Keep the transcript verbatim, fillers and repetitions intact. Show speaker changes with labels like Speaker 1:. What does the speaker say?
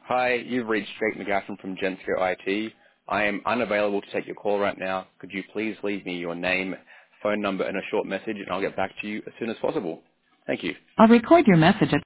Speaker 1: Hi, you've reached Jake McGaffin from Gensco I T. I am unavailable to take your call right now. Could you please leave me your name, phone number, and a short message, and I'll get back to you as soon as possible. Thank you. I'll record your message at